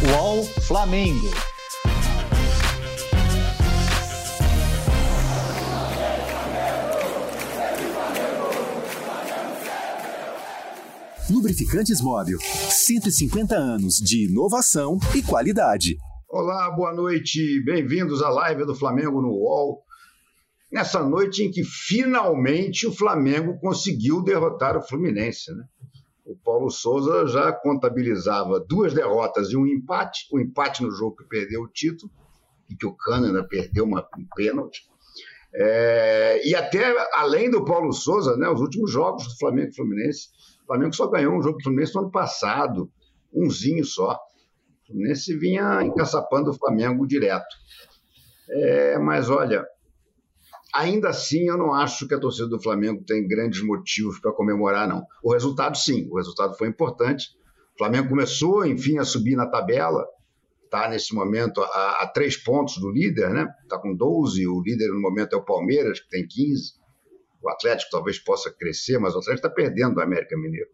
UOL Flamengo. Lubrificantes Móbil, 150 anos de inovação e qualidade. Olá, boa noite, bem-vindos à live do Flamengo no UOL. Nessa noite em que finalmente o Flamengo conseguiu derrotar o Fluminense, né? O Paulo Souza já contabilizava 2 derrotas e um empate, o empate no jogo que perdeu o título, e que o Cano ainda perdeu um pênalti. E até além do Paulo Souza, né, os últimos jogos do Flamengo e Fluminense, o Flamengo só ganhou um jogo do Fluminense no ano passado, umzinho só. O Fluminense vinha encaçapando o Flamengo direto. Mas olha, ainda assim eu não acho que a torcida do Flamengo tem grandes motivos para comemorar, não. O resultado, sim, o resultado foi importante. O Flamengo começou, enfim, a subir na tabela, está nesse momento a 3 pontos do líder, né? Está com 12, o líder no momento é o Palmeiras, que tem 15. O Atlético talvez possa crescer, mas o Atlético está perdendo do América Mineiro.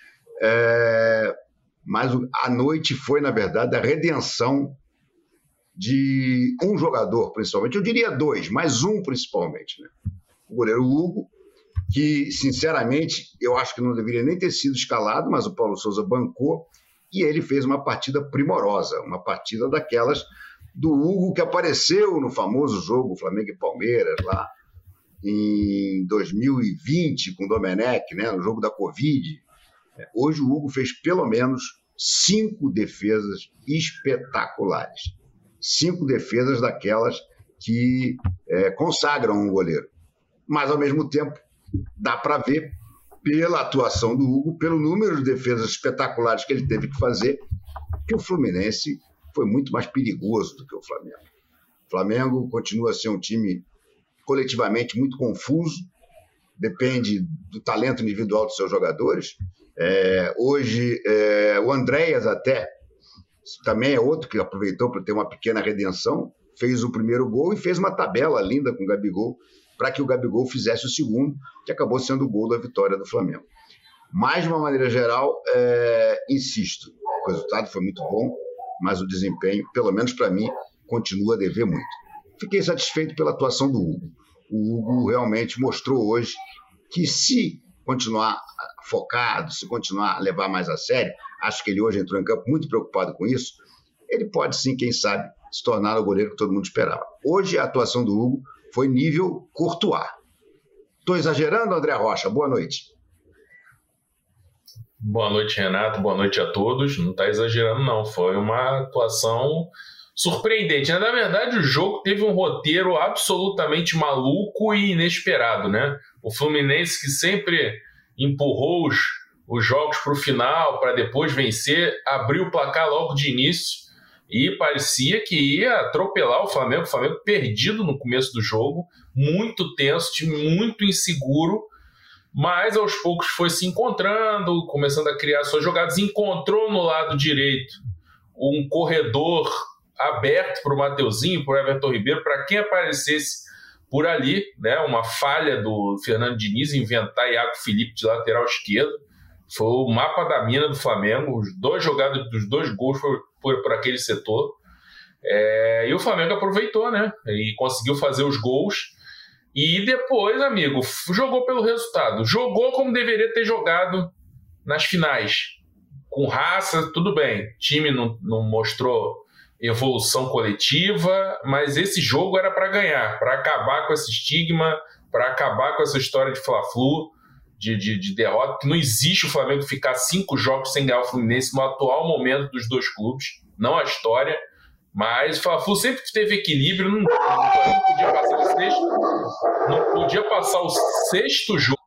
Mas a noite foi, na verdade, a redenção de um jogador, principalmente. Eu diria 2, mas um principalmente, né? O goleiro Hugo, que, sinceramente, eu acho que não deveria nem ter sido escalado, mas o Paulo Souza bancou e ele fez uma partida primorosa, uma partida daquelas do Hugo que apareceu no famoso jogo Flamengo e Palmeiras, lá em 2020, com o Domenech, né, no jogo da Covid. Hoje o Hugo fez pelo menos 5 defesas espetaculares. 5 defesas daquelas que consagram um goleiro. Mas, ao mesmo tempo, dá para ver, pela atuação do Hugo, pelo número de defesas espetaculares que ele teve que fazer, que o Fluminense foi muito mais perigoso do que o Flamengo. O Flamengo continua a ser um time coletivamente muito confuso, depende do talento individual dos seus jogadores. Hoje, o Andréas até também é outro que aproveitou para ter uma pequena redenção, fez o primeiro gol e fez uma tabela linda com o Gabigol, para que o Gabigol fizesse o segundo, que acabou sendo o gol da vitória do Flamengo. Mas, de uma maneira geral, insisto, o resultado foi muito bom, mas o desempenho, pelo menos para mim, continua a dever muito. Fiquei satisfeito pela atuação do Hugo. O Hugo realmente mostrou hoje que, se continuar focado, se continuar a levar mais a sério, acho que ele hoje entrou em campo muito preocupado com isso, ele pode sim, quem sabe, se tornar o goleiro que todo mundo esperava. Hoje a atuação do Hugo foi nível Courtois. Estou exagerando, André Rocha? Boa noite. Boa noite, Renato. Boa noite a todos. Não está exagerando, não. Foi uma atuação surpreendente. Na verdade, o jogo teve um roteiro absolutamente maluco e inesperado, né? O Fluminense, que sempre empurrou os jogos para o final, para depois vencer, abriu o placar logo de início e parecia que ia atropelar o Flamengo. O Flamengo perdido no começo do jogo, muito tenso, time muito inseguro, mas aos poucos foi se encontrando, começando a criar suas jogadas, encontrou no lado direito um corredor aberto para o Mateuzinho, para o Everton Ribeiro, para quem aparecesse por ali, né? Uma falha do Fernando Diniz inventar Iago Felipe de lateral esquerdo. Foi o mapa da mina do Flamengo. Os 2 jogadas dos 2 gols foram por aquele setor. E o Flamengo aproveitou, né? E conseguiu fazer os gols. E depois, amigo, jogou pelo resultado. Jogou como deveria ter jogado nas finais. Com raça, tudo bem. O time não mostrou evolução coletiva, mas esse jogo era para ganhar, para acabar com esse estigma, para acabar com essa história de Fla-Flu, de derrota, que não existe o Flamengo ficar 5 jogos sem ganhar o Fluminense no atual momento dos 2 clubes, não a história, mas o Fla-Flu sempre teve equilíbrio, não podia passar o sexto, não podia passar o 6º jogo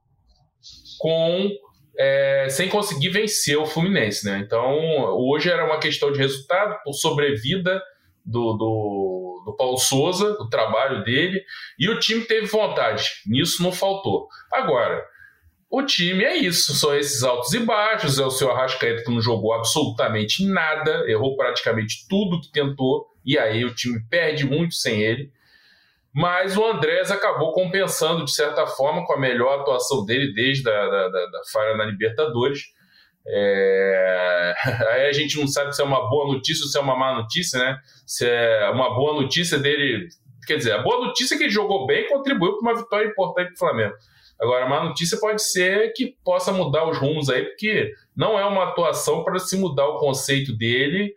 sem conseguir vencer o Fluminense, né? Então, hoje era uma questão de resultado, por sobrevida do Paulo Souza, do trabalho dele, e o time teve vontade, nisso não faltou. Agora, o time é isso, são esses altos e baixos, o seu Arrascaeta que não jogou absolutamente nada, errou praticamente tudo que tentou, e aí o time perde muito sem ele. Mas o Andrés acabou compensando, de certa forma, com a melhor atuação dele desde a falha na Libertadores. Aí a gente não sabe se é uma boa notícia ou se é uma má notícia, né? Se é uma boa notícia dele... Quer dizer, a boa notícia é que ele jogou bem e contribuiu para uma vitória importante do Flamengo. Agora, a má notícia pode ser que possa mudar os rumos aí, porque não é uma atuação para se mudar o conceito dele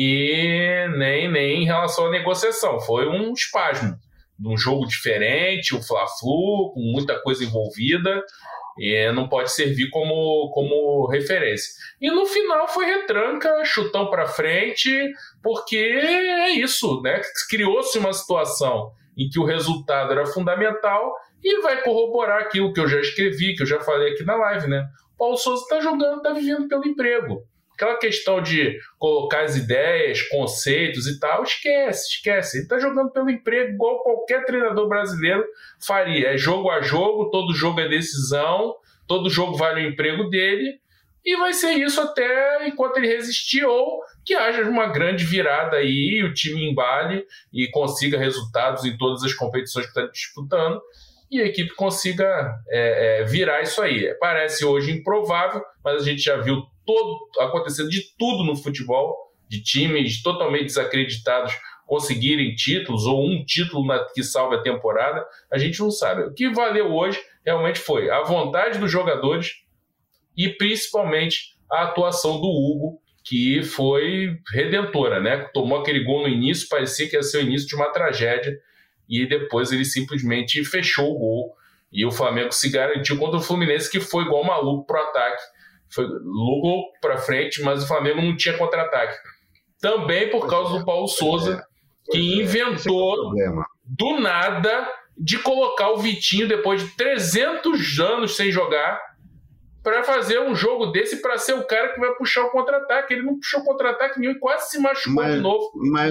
e nem em relação à negociação. Foi um espasmo de um jogo diferente, o Fla-Flu, com muita coisa envolvida, e não pode servir como referência. E no final foi retranca, chutão para frente, porque é isso, né? Criou-se uma situação em que o resultado era fundamental e vai corroborar aquilo que eu já escrevi, que eu já falei aqui na live, né? O Paulo Sousa está jogando, está vivendo pelo emprego. Aquela questão de colocar as ideias, conceitos e tal, esquece. Ele está jogando pelo emprego igual qualquer treinador brasileiro faria. É jogo a jogo, todo jogo é decisão, todo jogo vale o emprego dele, e vai ser isso até enquanto ele resistir, ou que haja uma grande virada aí, o time embale e consiga resultados em todas as competições que está disputando, e a equipe consiga virar isso aí. Parece hoje improvável, mas a gente já viu acontecendo de tudo no futebol, de times totalmente desacreditados conseguirem títulos, ou um título que salve a temporada, a gente não sabe. O que valeu hoje realmente foi a vontade dos jogadores e principalmente a atuação do Hugo, que foi redentora, né? Tomou aquele gol no início, parecia que ia ser o início de uma tragédia, e depois ele simplesmente fechou o gol, e o Flamengo se garantiu contra o Fluminense, que foi igual maluco pro ataque. Foi louco para frente, mas o Flamengo não tinha contra-ataque. Também por causa do Paulo Sousa, que inventou do nada de colocar o Vitinho depois de 300 anos sem jogar para fazer um jogo desse, para ser o cara que vai puxar o contra-ataque. Ele não puxou contra-ataque nenhum e quase se machucou de novo. Mas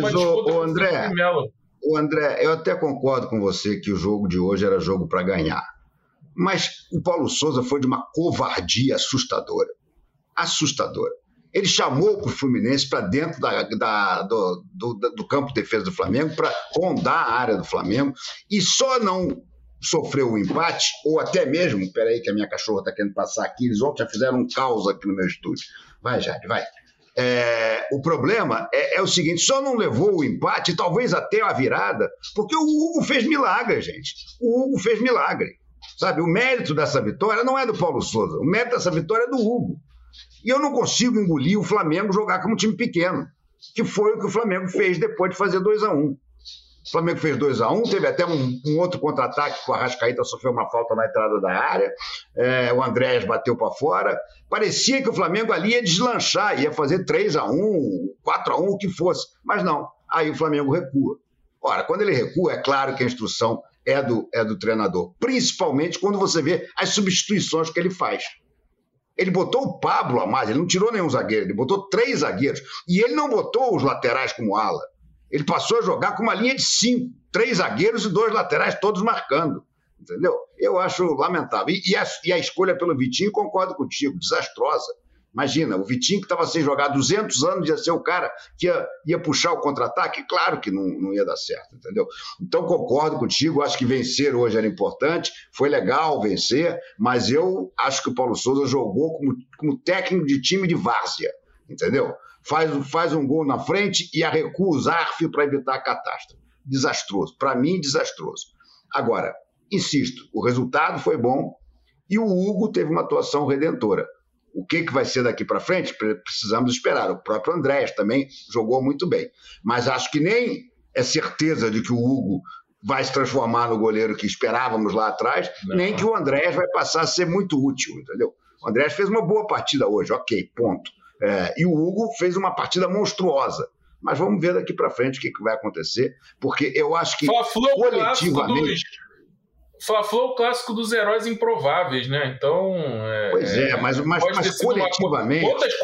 o André, eu até concordo com você que o jogo de hoje era jogo para ganhar. Mas o Paulo Sousa foi de uma covardia assustadora. Assustadora. Ele chamou o Fluminense para dentro do campo de defesa do Flamengo, para rondar a área do Flamengo, e só não sofreu o empate, ou até mesmo, peraí que a minha cachorra está querendo passar aqui, eles ontem já fizeram um caos aqui no meu estúdio. Vai, Jade, vai. O problema é o seguinte, só não levou o empate, talvez até a virada, porque o Hugo fez milagre, gente. O Hugo fez milagre. Sabe, o mérito dessa vitória não é do Paulo Sousa, o mérito dessa vitória é do Hugo. E eu não consigo engolir o Flamengo jogar como um time pequeno, que foi o que o Flamengo fez depois de fazer 2-1. O Flamengo fez 2-1, teve até um outro contra-ataque, que o Arrascaeta sofreu uma falta na entrada da área, o Andrés bateu para fora. Parecia que o Flamengo ali ia deslanchar, ia fazer 3-1, 4-1, o que fosse. Mas não, aí o Flamengo recua. Ora, quando ele recua, é claro que a instrução é do treinador, principalmente quando você vê as substituições que ele faz. Ele botou o Pablo a mais, ele não tirou nenhum zagueiro, ele botou 3 zagueiros, e ele não botou os laterais como ala. Ele passou a jogar com uma linha de 5, 3 zagueiros e 2 laterais, todos marcando, entendeu? Eu acho lamentável. E a escolha pelo Vitinho, concordo contigo, desastrosa. Imagina, o Vitinho que estava sem jogar 200 anos ia ser o cara que ia puxar o contra-ataque? Claro que não ia dar certo, entendeu? Então concordo contigo, acho que vencer hoje era importante, foi legal vencer, mas eu acho que o Paulo Sousa jogou como técnico de time de várzea, entendeu? Faz um gol na frente e recua os arf para evitar a catástrofe. Desastroso, para mim desastroso. Agora, insisto, o resultado foi bom e o Hugo teve uma atuação redentora. O que vai ser daqui para frente? Precisamos esperar. O próprio Andrés também jogou muito bem. Mas acho que nem é certeza de que o Hugo vai se transformar no goleiro que esperávamos lá atrás, nem que o Andrés vai passar a ser muito útil, entendeu? O Andrés fez uma boa partida hoje, ok, ponto. E o Hugo fez uma partida monstruosa. Mas vamos ver daqui para frente o que vai acontecer, porque eu acho que coletivamente... Fla-Flu é o clássico dos heróis improváveis, né? Então... mas coletivamente...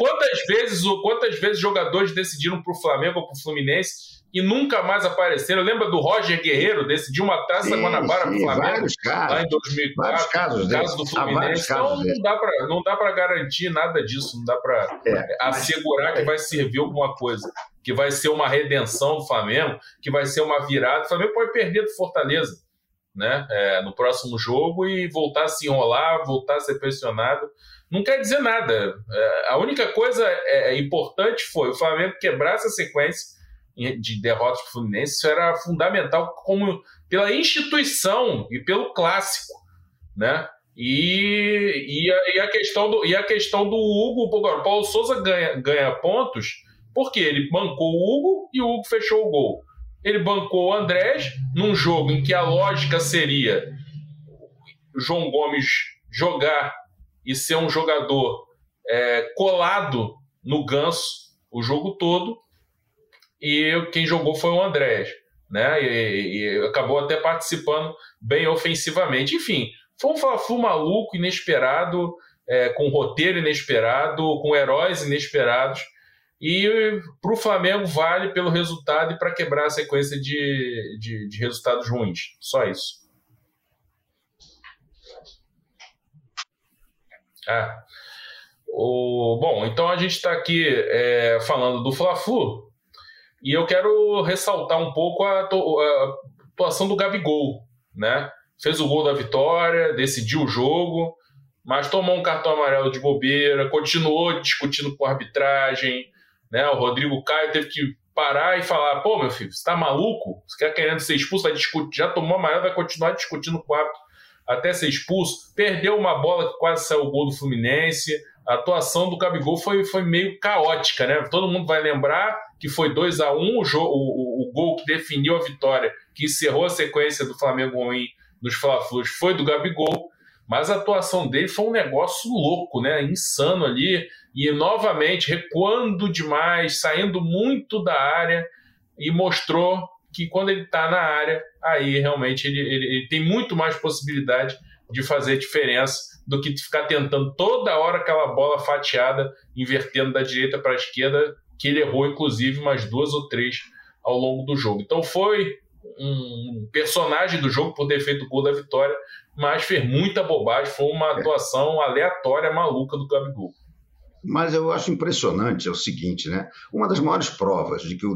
Quantas vezes jogadores decidiram pro Flamengo ou pro Fluminense e nunca mais apareceram? Lembra do Roger Guerreiro, decidiu uma Taça Guanabara pro Flamengo lá em 2004, caso do Fluminense. Então não dá para garantir nada disso, não dá para assegurar que vai servir alguma coisa, que vai ser uma redenção do Flamengo, que vai ser uma virada. O Flamengo pode perder do Fortaleza, né? No próximo jogo e voltar a se enrolar, voltar a ser pressionado. não quer dizer nada. A única coisa importante foi o Flamengo quebrar essa sequência de derrotas para o Fluminense. Isso era fundamental pela instituição e pelo clássico, né? E a questão do Hugo, o Paulo Souza ganha pontos porque ele bancou o Hugo e o Hugo fechou o gol. Ele bancou o Andrés num jogo em que a lógica seria o João Gomes jogar e ser um jogador colado no Ganso o jogo todo, e quem jogou foi o Andrés, né? E acabou até participando bem ofensivamente. Enfim, foi um Fla-Flu maluco, inesperado, com roteiro inesperado, com heróis inesperados, e para o Flamengo vale pelo resultado e para quebrar a sequência de resultados ruins. Só isso. Bom, então a gente está aqui falando do Fla-Flu, e eu quero ressaltar um pouco a atuação do Gabigol, né? Fez o gol da vitória, decidiu o jogo, mas tomou um cartão amarelo de bobeira, continuou discutindo com a arbitragem, né? O Rodrigo Caio teve que parar e falar: pô, meu filho, você tá maluco? Você quer querendo ser expulso? Vai discutir, já tomou amarelo, vai continuar discutindo com o árbitro até ser expulso. Perdeu uma bola que quase saiu o gol do Fluminense. A atuação do Gabigol foi meio caótica, né? Todo mundo vai lembrar que foi 2-1 o gol que definiu a vitória, que encerrou a sequência do Flamengo ruim nos Fla-Flus, foi do Gabigol, mas a atuação dele foi um negócio louco, né? Insano ali, e novamente recuando demais, saindo muito da área, e mostrou que quando ele está na área, aí realmente ele tem muito mais possibilidade de fazer diferença do que ficar tentando toda hora aquela bola fatiada, invertendo da direita para a esquerda, que ele errou inclusive umas 2 ou 3 ao longo do jogo. Então foi um personagem do jogo por ter feito o gol da vitória, mas fez muita bobagem, foi uma atuação aleatória, maluca do Gabigol. Mas eu acho impressionante o seguinte, né? Uma das maiores provas de que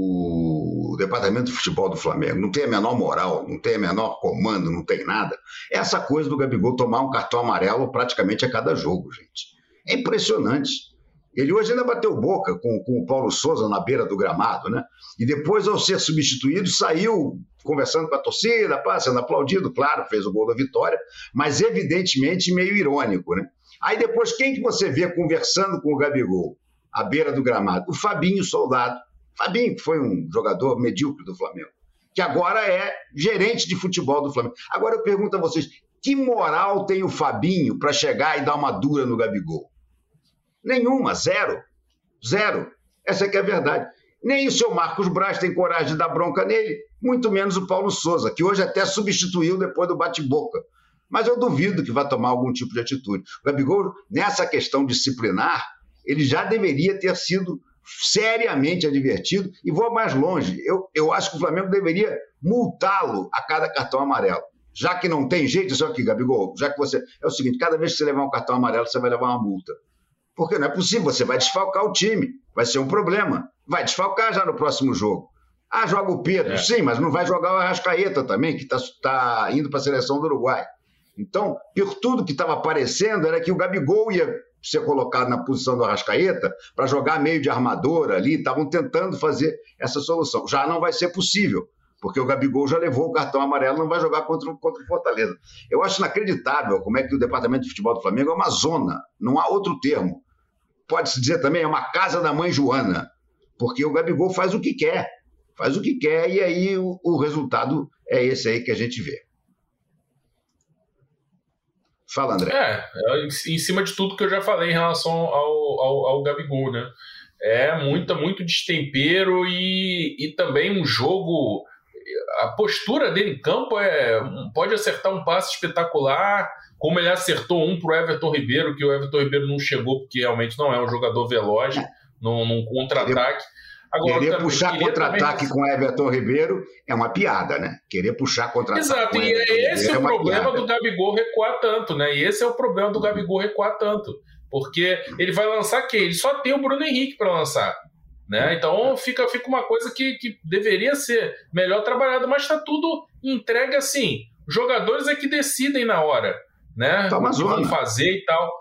o departamento de futebol do Flamengo não tem a menor moral, não tem a menor comando, não tem nada, é essa coisa do Gabigol tomar um cartão amarelo praticamente a cada jogo, gente. É impressionante. Ele hoje ainda bateu boca com o Paulo Souza na beira do gramado, né? E depois, ao ser substituído, saiu conversando com a torcida, sendo aplaudido, claro, fez o gol da vitória, mas evidentemente meio irônico, né? Aí depois, quem que você vê conversando com o Gabigol à beira do gramado? O Fabinho Soldado. Fabinho, que foi um jogador medíocre do Flamengo, que agora é gerente de futebol do Flamengo. Agora eu pergunto a vocês, que moral tem o Fabinho para chegar e dar uma dura no Gabigol? Nenhuma, zero. Essa que é a verdade. Nem o seu Marcos Braz tem coragem de dar bronca nele, muito menos o Paulo Souza, que hoje até substituiu depois do bate-boca. Mas eu duvido que vai tomar algum tipo de atitude. O Gabigol, nessa questão disciplinar, ele já deveria ter sido seriamente advertido, e vou mais longe. Eu acho que o Flamengo deveria multá-lo a cada cartão amarelo. Já que não tem jeito, isso aqui, Gabigol, já que você... É o seguinte, cada vez que você levar um cartão amarelo, você vai levar uma multa. Porque não é possível, você vai desfalcar o time, vai ser um problema. Vai desfalcar já no próximo jogo. Joga o Pedro, sim, mas não vai jogar o Arrascaeta também, que está indo para a seleção do Uruguai. Então, por tudo que estava aparecendo, era que o Gabigol ia ser colocado na posição do Arrascaeta para jogar meio de armador ali, estavam tentando fazer essa solução. Já não vai ser possível, porque o Gabigol já levou o cartão amarelo, não vai jogar contra o Fortaleza. Eu acho inacreditável como é que o departamento de futebol do Flamengo é uma zona, não há outro termo. Pode-se dizer também, é uma casa da mãe Joana, porque o Gabigol faz o que quer, e aí o resultado é esse aí que a gente vê. Fala, André. Em cima de tudo que eu já falei em relação ao Gabigol, né? Muito destempero e também um jogo... A postura dele em campo pode acertar um passe espetacular, como ele acertou um pro Everton Ribeiro, que o Everton Ribeiro não chegou, porque realmente não é um jogador veloz num contra-ataque. Agora, querer puxar contra-ataque com o Everton Ribeiro é uma piada, né? Querer puxar contra-ataque. Exato, e esse é o problema do Gabigol recuar tanto, né? E esse é o problema do Gabigol recuar tanto. Porque ele vai lançar quem? Ele só tem o Bruno Henrique para lançar, né? Então fica uma coisa que deveria ser melhor trabalhada, mas está tudo entregue assim. Os jogadores é que decidem na hora, né? Tá uma o que zona. Vão fazer e tal.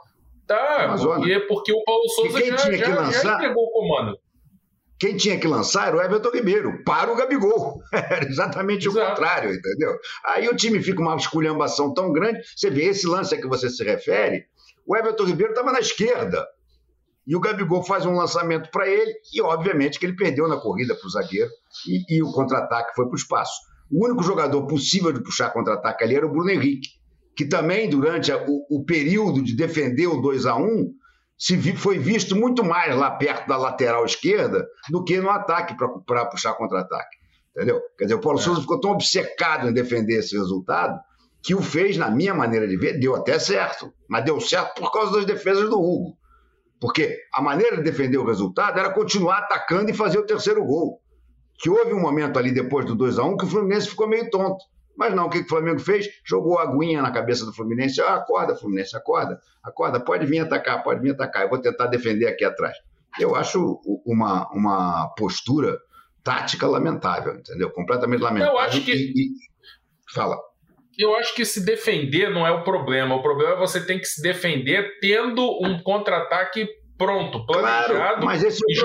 Tá, porque o Paulo Souza já entregou o comando. Quem tinha que lançar era o Everton Ribeiro, para o Gabigol. Era exatamente o contrário, entendeu? Aí o time fica uma esculhambação tão grande. Você vê esse lance a que você se refere, o Everton Ribeiro estava na esquerda. E o Gabigol faz um lançamento para ele, e obviamente que ele perdeu na corrida para o zagueiro, e o contra-ataque foi para o espaço. O único jogador possível de puxar contra-ataque ali era o Bruno Henrique, que também, durante o período de defender o 2-1, foi visto muito mais lá perto da lateral esquerda do que no ataque para puxar contra-ataque. Entendeu? Quer dizer, o Paulo Souza ficou tão obcecado em defender esse resultado que o fez, na minha maneira de ver, deu até certo. Mas deu certo por causa das defesas do Hugo. Porque a maneira de defender o resultado era continuar atacando e fazer o terceiro gol. Que houve um momento ali depois do 2-1 que o Fluminense ficou meio tonto. Mas não, o que o Flamengo fez? Jogou a aguinha na cabeça do Fluminense. Acorda, Fluminense, acorda. Pode vir atacar. Eu vou tentar defender aqui atrás. Eu acho uma postura tática lamentável, entendeu? Completamente lamentável. Eu acho que... Fala. Eu acho que se defender não é o problema. O problema é você ter que se defender tendo um contra-ataque pronto, planejado, claro, mas esse é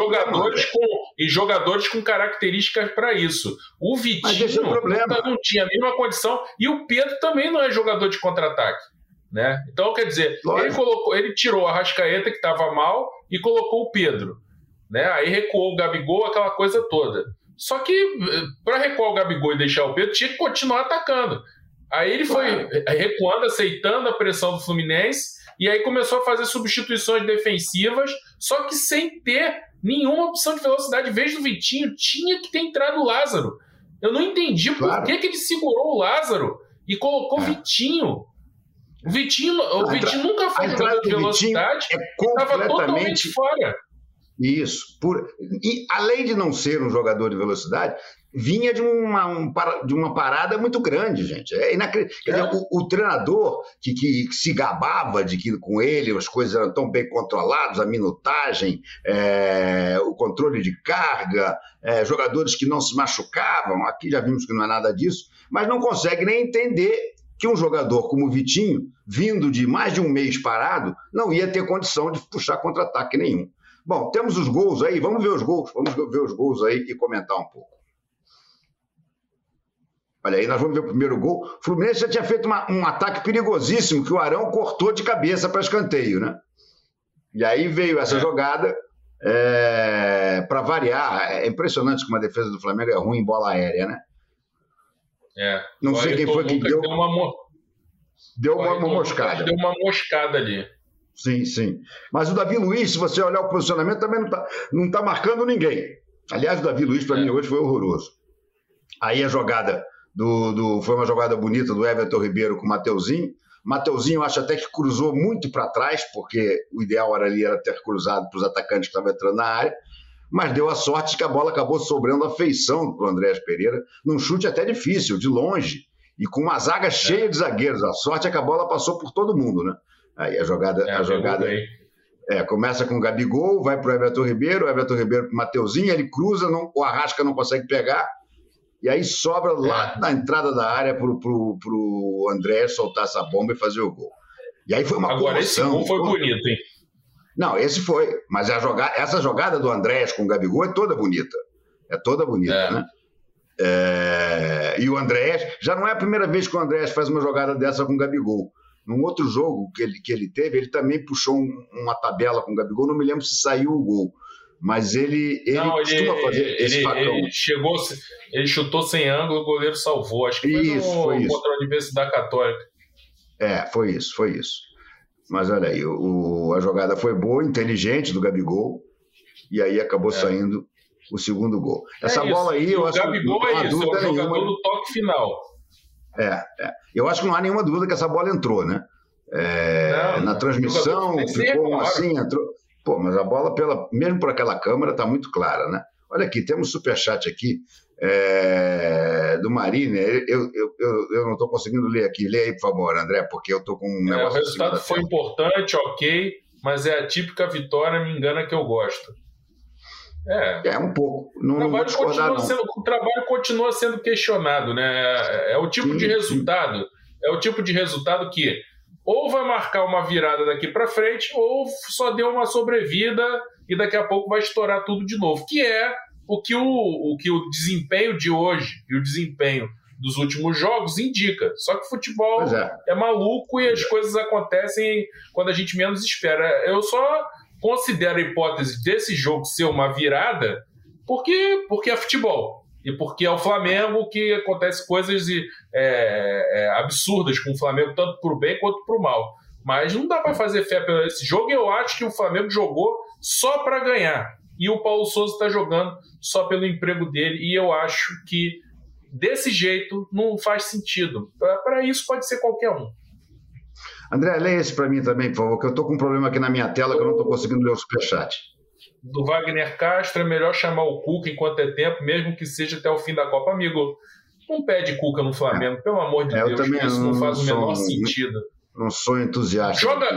e jogadores com características para isso. O Vitinho não tinha a mesma condição, e o Pedro também não é jogador de contra-ataque, né? Então, quer dizer, ele tirou a Arrascaeta, que estava mal, e colocou o Pedro, né? Aí recuou o Gabigol, aquela coisa toda. Só que, para recuar o Gabigol e deixar o Pedro, tinha que continuar atacando. Aí ele foi recuando, aceitando a pressão do Fluminense, e aí começou a fazer substituições defensivas, só que sem ter nenhuma opção de velocidade. Em vez do Vitinho, tinha que ter entrado o Lázaro. Eu não entendi por que ele segurou o Lázaro e colocou o Vitinho. O Vitinho nunca foi jogador de velocidade, estava totalmente fora. Isso. E além de não ser um jogador de velocidade, vinha de uma parada muito grande, gente. É inacreditável. O treinador que se gabava de que com ele as coisas eram tão bem controladas, a minutagem, o controle de carga, jogadores que não se machucavam, aqui já vimos que não é nada disso, mas não consegue nem entender que um jogador como o Vitinho, vindo de mais de um mês parado, não ia ter condição de puxar contra-ataque nenhum. Bom, temos os gols aí, vamos ver os gols aí e comentar um pouco. Olha aí, nós vamos ver o primeiro gol. O Fluminense já tinha feito um ataque perigosíssimo que o Arão cortou de cabeça para escanteio, né? E aí veio essa jogada para variar. É impressionante como a defesa do Flamengo é ruim em bola aérea, né? Não sei quem foi que deu uma moscada. Deu uma moscada ali. Sim. Mas o Davi Luiz, se você olhar o posicionamento, também não tá marcando ninguém. Aliás, o Davi Luiz, para mim, hoje foi horroroso. Aí a jogada foi uma jogada bonita do Everton Ribeiro com o Mateuzinho. Mateuzinho, eu acho até que cruzou muito para trás, porque o ideal era ter cruzado para os atacantes que estavam entrando na área, mas deu a sorte que a bola acabou sobrando a feição para o Andréas Pereira, num chute até difícil, de longe, e com uma zaga cheia de zagueiros. A sorte é que a bola passou por todo mundo, né? Aí a jogada começa com o Gabigol, vai para o Everton Ribeiro para o Mateuzinho, ele cruza, o Arrasca não consegue pegar, e aí sobra lá na entrada da área para o André soltar essa bomba e fazer o gol. E aí foi uma comoção. Agora esse gol foi bonito, hein? Não, esse foi, mas essa jogada do Andrés com o Gabigol é toda bonita. Né? E o Andrés, já não é a primeira vez que o Andrés faz uma jogada dessa com o Gabigol. Num outro jogo que ele teve, ele também puxou uma tabela com o Gabigol, não me lembro se saiu o gol, mas ele costuma fazer esse facão. Ele chutou sem ângulo, o goleiro salvou, acho que foi contra a Universidade Católica. Foi isso. Mas olha aí, a jogada foi boa, inteligente do Gabigol, e aí acabou saindo o segundo gol. Essa bola aí, eu acho que o Gabigol é o jogador do toque final. Eu acho que não há nenhuma dúvida que essa bola entrou, né? Na transmissão ficou assim, entrou. Pô, mas a bola, mesmo por aquela câmera, está muito clara, né? Olha aqui, temos um superchat aqui do Marini. Eu não estou conseguindo ler aqui. Lê aí, por favor, André, porque eu estou com um negócio. O resultado foi importante, ok, mas é a típica vitória, me engana que eu gosto. Um pouco. Não vou discordar, não. O trabalho continua sendo questionado, né? É o tipo de resultado que ou vai marcar uma virada daqui para frente, ou só deu uma sobrevida e daqui a pouco vai estourar tudo de novo, que é o que o desempenho de hoje e o desempenho dos últimos jogos indica. Só que o futebol é maluco e as coisas acontecem quando a gente menos espera. Eu só considero a hipótese desse jogo ser uma virada porque é futebol. E porque é o Flamengo que acontece coisas absurdas com o Flamengo, tanto para o bem quanto para o mal. Mas não dá para fazer fé pelo esse jogo. Eu acho que o Flamengo jogou só para ganhar. E o Paulo Souza está jogando só pelo emprego dele. E eu acho que desse jeito não faz sentido. Para isso pode ser qualquer um. André, leia esse para mim também, por favor, que eu estou com um problema aqui na minha tela que eu não estou conseguindo ler o superchat. Do Wagner Castro, é melhor chamar o Cuca enquanto é tempo, mesmo que seja até o fim da Copa. Amigo, não pede Cuca no Flamengo, pelo amor de Deus, isso não faz o menor sentido. Não sou entusiasta. Joga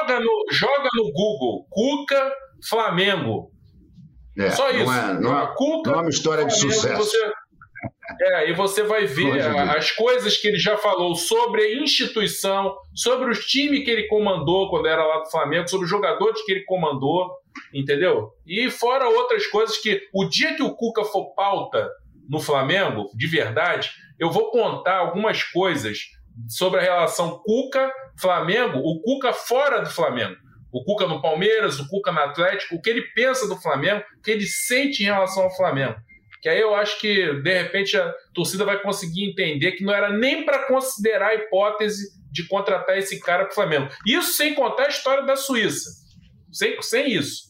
no Google, Cuca, Flamengo. Só isso. Cuca, não é uma história de sucesso. E você vai ver as coisas que ele já falou sobre a instituição, sobre os times que ele comandou quando era lá do Flamengo, sobre os jogadores que ele comandou, entendeu? E fora outras coisas que o dia que o Cuca for pauta no Flamengo, de verdade, eu vou contar algumas coisas sobre a relação Cuca-Flamengo, o Cuca fora do Flamengo. O Cuca no Palmeiras, o Cuca no Atlético, o que ele pensa do Flamengo, o que ele sente em relação ao Flamengo. Que aí eu acho que, de repente, a torcida vai conseguir entender que não era nem para considerar a hipótese de contratar esse cara para o Flamengo. Isso sem contar a história da Suíça. Sem isso.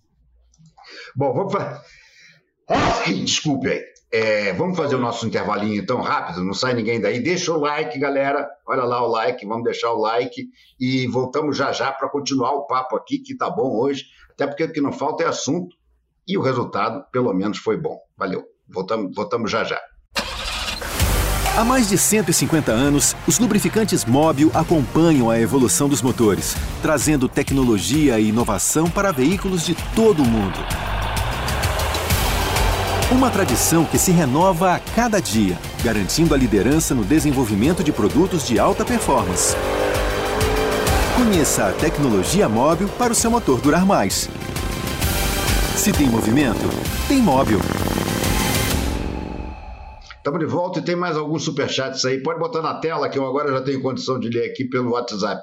Bom, vamos fazer... Desculpe aí. Vamos fazer o nosso intervalinho então rápido, não sai ninguém daí. Deixa o like, galera. Olha lá o like, vamos deixar o like. E voltamos já para continuar o papo aqui, que tá bom hoje. Até porque o que não falta é assunto. E o resultado, pelo menos, foi bom. Valeu. Voltamos já. Há mais de 150 anos, os lubrificantes Mobil acompanham a evolução dos motores, trazendo tecnologia e inovação para veículos de todo o mundo. Uma tradição que se renova a cada dia, garantindo a liderança no desenvolvimento de produtos de alta performance. Conheça a tecnologia Mobil para o seu motor durar mais. Se tem movimento, tem Mobil. Estamos de volta e tem mais alguns superchats aí. Pode botar na tela que eu agora já tenho condição de ler aqui pelo WhatsApp.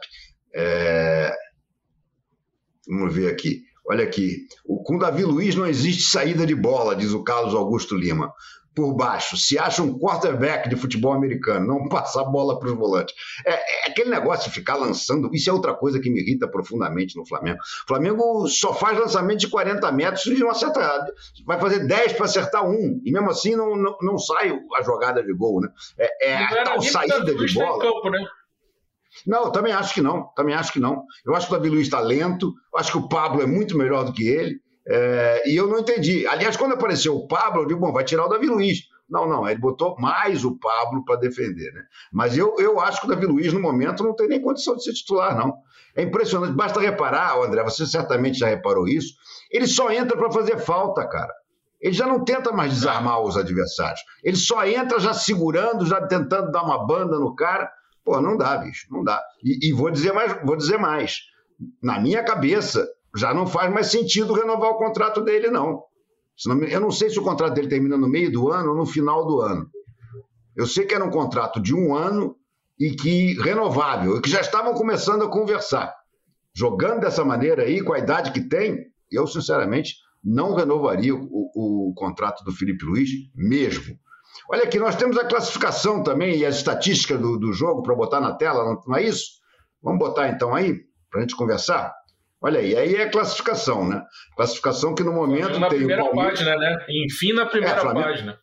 Vamos ver aqui. Olha aqui. Com Davi Luiz não existe saída de bola, diz o Carlos Augusto Lima. Por baixo, se acha um quarterback de futebol americano, não passa a bola para os volantes. Aquele negócio de ficar lançando, isso é outra coisa que me irrita profundamente no Flamengo. O Flamengo só faz lançamento de 40 metros e não acerta. Vai fazer 10 para acertar um. E mesmo assim não sai a jogada de gol, né? A tal saída de bola. Campo, né? Não, também acho que não. Eu acho que o Davi Luiz está lento, eu acho que o Pablo é muito melhor do que ele. E eu não entendi. Aliás, quando apareceu o Pablo, eu digo, bom, vai tirar o Davi Luiz. Não, ele botou mais o Pablo para defender, né? Mas eu acho que o Davi Luiz, no momento, não tem nem condição de ser titular, não. É impressionante. Basta reparar, André, você certamente já reparou isso, ele só entra para fazer falta, cara. Ele já não tenta mais desarmar os adversários. Ele só entra já segurando, já tentando dar uma banda no cara. Pô, não dá, bicho, não dá. E vou dizer mais. Na minha cabeça, já não faz mais sentido renovar o contrato dele, não. Eu não sei se o contrato dele termina no meio do ano ou no final do ano. Eu sei que era um contrato de 1 ano e que renovável, e que já estavam começando a conversar. Jogando dessa maneira aí, com a idade que tem, eu, sinceramente, não renovaria o contrato do Felipe Luiz mesmo. Olha aqui, nós temos a classificação também e as estatísticas do jogo para botar na tela, não é isso? Vamos botar então aí, para a gente conversar? Olha aí é a classificação, né? Classificação que no momento na tem primeira o Palmeiras... página, né? Enfim, na primeira página.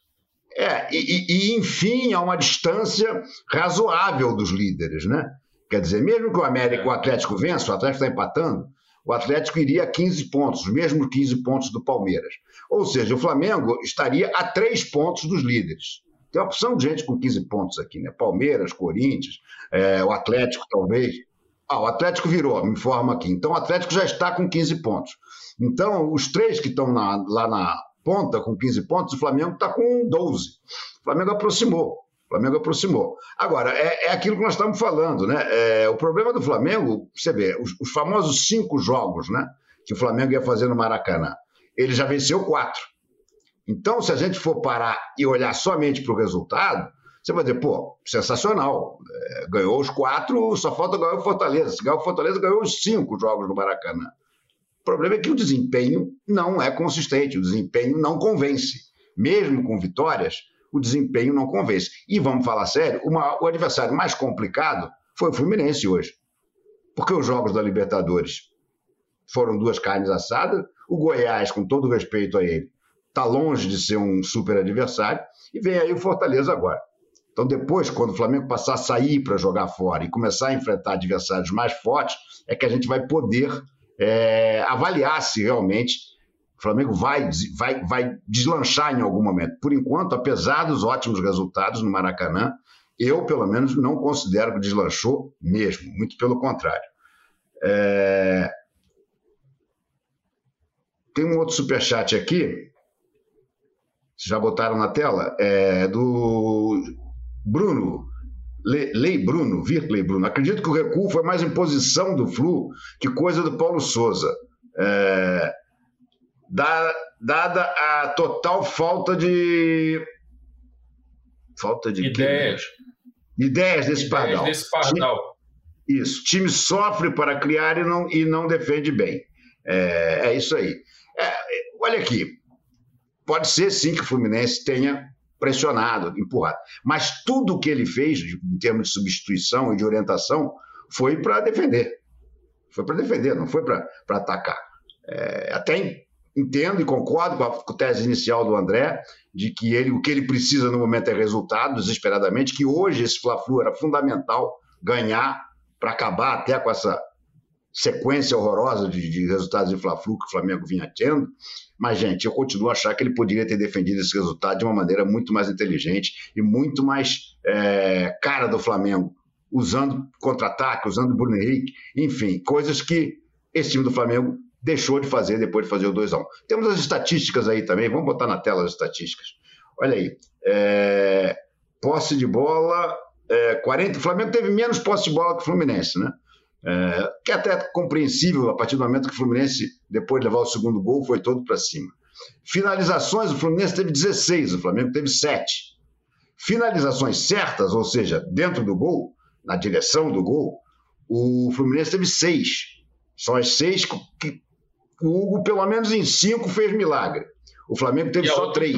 Enfim, há uma distância razoável dos líderes, né? Quer dizer, mesmo que o América e o Atlético vençam, o Atlético está empatando, o Atlético iria a 15 pontos, os mesmos 15 pontos do Palmeiras. Ou seja, o Flamengo estaria a 3 pontos dos líderes. Tem uma opção de gente com 15 pontos aqui, né? Palmeiras, Corinthians, o Atlético talvez... o Atlético virou, me informa aqui. Então, o Atlético já está com 15 pontos. Então, os 3 que estão lá na ponta com 15 pontos, o Flamengo está com 12. O Flamengo aproximou. O Flamengo aproximou. Agora, é aquilo que nós estamos falando, né? O problema do Flamengo, você vê, os famosos 5 jogos, né, que o Flamengo ia fazer no Maracanã, ele já venceu 4. Então, se a gente for parar e olhar somente para o resultado, você vai dizer, pô, sensacional, ganhou os 4, só falta ganhar o Fortaleza. Se ganhar o Fortaleza, ganhou os 5 jogos no Maracanã. O problema é que o desempenho não é consistente, o desempenho não convence. Mesmo com vitórias, o desempenho não convence. E vamos falar sério, o adversário mais complicado foi o Fluminense hoje. Porque os jogos da Libertadores foram 2 carnes assadas, o Goiás, com todo respeito a ele, está longe de ser um super adversário, e vem aí o Fortaleza agora. Então, depois, quando o Flamengo passar a sair para jogar fora e começar a enfrentar adversários mais fortes, é que a gente vai poder avaliar se realmente o Flamengo vai deslanchar em algum momento. Por enquanto, apesar dos ótimos resultados no Maracanã, eu, pelo menos, não considero que deslanchou mesmo, muito pelo contrário. Tem um outro superchat aqui, vocês já botaram na tela, do Bruno, Virley Bruno. Acredito que o recuo foi mais imposição do Flu que coisa do Paulo Souza. Dada a total falta de ideias. Ideias desse pardal. Isso. O time sofre para criar e não defende bem. É isso aí. Olha aqui. Pode ser, sim, que o Fluminense tenha pressionado, empurrado. Mas tudo o que ele fez, em termos de substituição e de orientação, foi para defender. Foi para defender, não foi para atacar. Até entendo e concordo com a tese inicial do André, de que o que ele precisa no momento é resultado, desesperadamente, que hoje esse Fla-Flu era fundamental ganhar para acabar até com essa sequência horrorosa de resultados de Fla-Flu que o Flamengo vinha tendo. Mas, gente, eu continuo a achar que ele poderia ter defendido esse resultado de uma maneira muito mais inteligente e muito mais cara do Flamengo, usando contra-ataque, usando o Bruno Henrique, enfim, coisas que esse time do Flamengo deixou de fazer depois de fazer o 2-1. Temos as estatísticas aí também, vamos botar na tela as estatísticas. Olha aí, posse de bola, 40, o Flamengo teve menos posse de bola que o Fluminense, né? Que é até compreensível a partir do momento que o Fluminense, depois de levar o segundo gol, foi todo para cima. Finalizações, o Fluminense teve 16, o Flamengo teve 7. Finalizações certas, ou seja, dentro do gol, na direção do gol, o Fluminense teve 6. São as 6 que o Hugo, pelo menos em 5, fez milagre. O Flamengo teve só 3.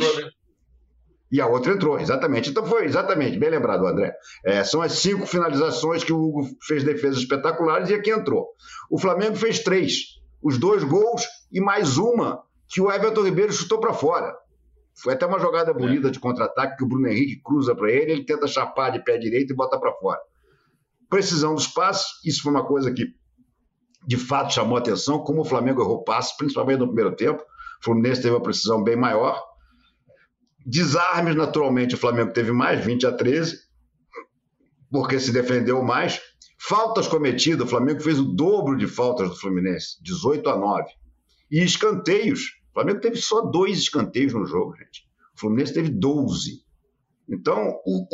E a outra entrou, exatamente. Então foi exatamente, bem lembrado, André. São as 5 finalizações que o Hugo fez defesas espetaculares e aqui entrou. O Flamengo fez 3. Os 2 gols e mais uma que o Everton Ribeiro chutou para fora. Foi até uma jogada bonita de contra-ataque que o Bruno Henrique cruza para ele tenta chapar de pé direito e bota para fora. Precisão dos passes, isso foi uma coisa que de fato chamou a atenção, como o Flamengo errou passes, principalmente no primeiro tempo. O Fluminense teve uma precisão bem maior. Desarmes, naturalmente, o Flamengo teve mais, 20-13, porque se defendeu mais. Faltas cometidas, o Flamengo fez o dobro de faltas do Fluminense, 18-9. E escanteios, o Flamengo teve só 2 escanteios no jogo, gente. O Fluminense teve 12. Então,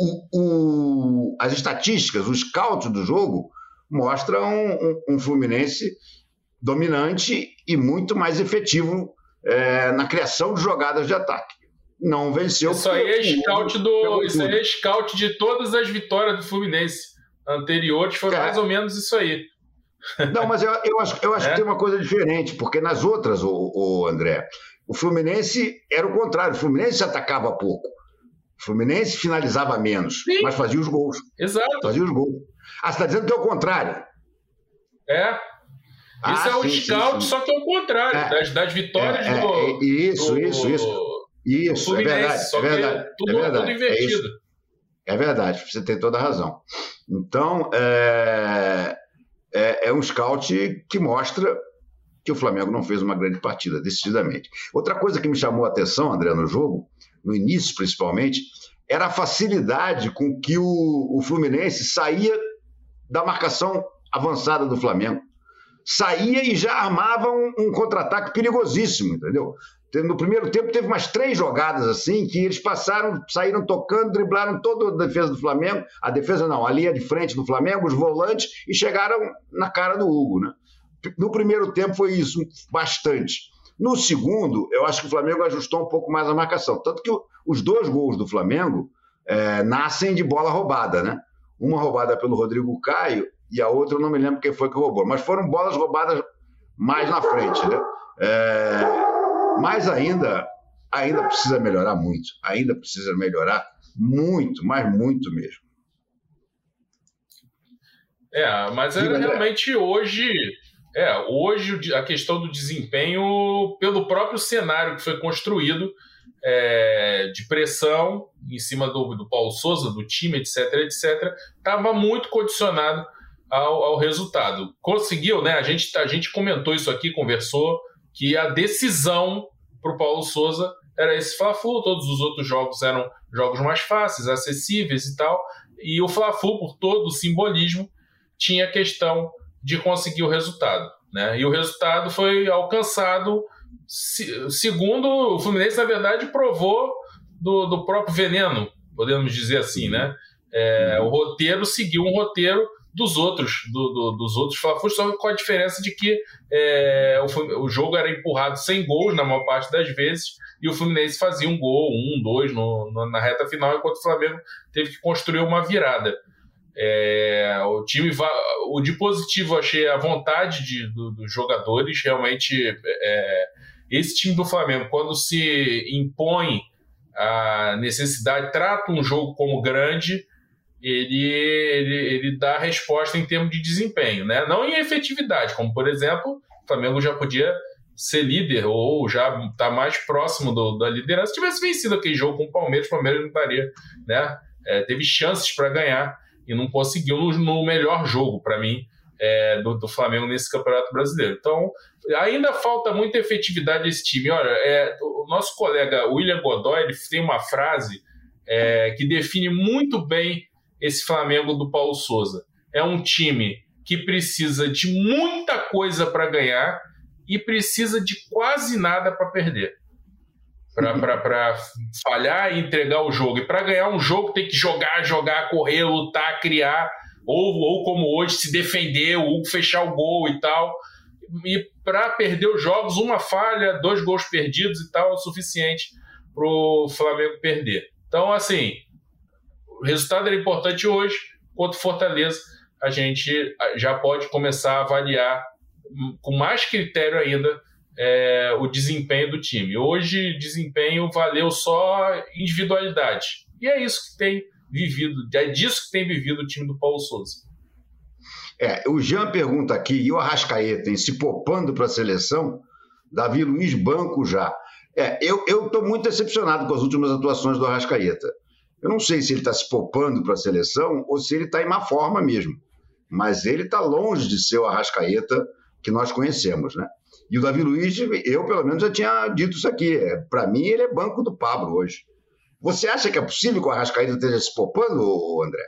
as estatísticas, o scout do jogo, mostram um Fluminense dominante e muito mais efetivo na criação de jogadas de ataque. Não venceu. Isso aí é scout de todas as vitórias do Fluminense anteriores, foi mais ou menos isso aí. Não, mas eu acho que tem uma coisa diferente, porque nas outras, o André, o Fluminense era o contrário, o Fluminense atacava pouco. O Fluminense finalizava menos, sim, mas fazia os gols. Exato. Fazia os gols. Você está dizendo que é o contrário. Isso é o scout, sim. Só que é o contrário, das vitórias do... Isso. Isso, é verdade. Tudo invertido. É verdade, você tem toda a razão. Então, é um scout que mostra que o Flamengo não fez uma grande partida, decididamente. Outra coisa que me chamou a atenção, André, no jogo, no início principalmente, era a facilidade com que o Fluminense saía da marcação avançada do Flamengo. Saía e já armava um contra-ataque perigosíssimo, entendeu? No primeiro tempo teve umas 3 jogadas assim, que eles saíram tocando, driblaram toda a defesa do Flamengo, a linha de frente do Flamengo, os volantes, e chegaram na cara do Hugo, né? No primeiro tempo foi isso, bastante. No segundo, eu acho que o Flamengo ajustou um pouco mais a marcação, tanto que os 2 gols do Flamengo nascem de bola roubada, né? Uma roubada pelo Rodrigo Caio e a outra eu não me lembro quem foi que roubou, mas foram bolas roubadas mais na frente, né? Mas ainda precisa melhorar muito. Ainda precisa melhorar muito, mas muito mesmo. Mas realmente hoje a questão do desempenho, pelo próprio cenário que foi construído, de pressão em cima do Paulo Sousa, do time, etc., estava muito condicionado ao resultado. Conseguiu, né? A gente comentou isso aqui, conversou, que a decisão para o Paulo Sousa era esse Fla-Flu, todos os outros jogos eram jogos mais fáceis, acessíveis e tal, e o Fla-Flu, por todo o simbolismo, tinha a questão de conseguir o resultado, né? E o resultado foi alcançado, segundo o Fluminense, na verdade, provou do próprio veneno, podemos dizer assim, né? O roteiro seguiu um roteiro dos outros Fla-Flu, só com a diferença de que o jogo era empurrado sem gols na maior parte das vezes, e o Fluminense fazia um gol, 2 na reta final, enquanto o Flamengo teve que construir uma virada. O de positivo, achei a vontade dos jogadores. Realmente, esse time do Flamengo, quando se impõe a necessidade, trata um jogo como grande, ele dá resposta em termos de desempenho, né? Não em efetividade, como por exemplo, o Flamengo já podia ser líder ou já está mais próximo da liderança. Se tivesse vencido aquele jogo com o Palmeiras não estaria, né? Teve chances para ganhar e não conseguiu no melhor jogo, para mim, do Flamengo nesse Campeonato Brasileiro. Então, ainda falta muita efetividade desse time. Olha, o nosso colega William Godoy, ele tem uma frase que define muito bem esse Flamengo do Paulo Sousa. É um time que precisa de muita coisa para ganhar e precisa de quase nada para perder. Para falhar e entregar o jogo. E para ganhar um jogo tem que jogar, correr, lutar, criar, ou como hoje, se defender, o Hugo fechar o gol e tal. E para perder os jogos, uma falha, 2 gols perdidos e tal, é o suficiente para o Flamengo perder. Então, assim, o resultado era importante hoje, contra o Fortaleza, a gente já pode começar a avaliar com mais critério ainda o desempenho do time. Hoje, desempenho valeu só individualidade. E é isso que tem vivido, é disso que tem vivido o time do Paulo Sousa. O Jean pergunta aqui, e o Arrascaeta, se poupando para a seleção? Davi Luiz, banco já. Eu estou muito decepcionado com as últimas atuações do Arrascaeta. Eu não sei se ele está se poupando para a seleção ou se ele está em má forma mesmo. Mas ele está longe de ser o Arrascaeta que nós conhecemos, né? E o Davi Luiz, eu pelo menos já tinha dito isso aqui. Para mim, ele é banco do Pablo hoje. Você acha que é possível que o Arrascaeta esteja se poupando, André?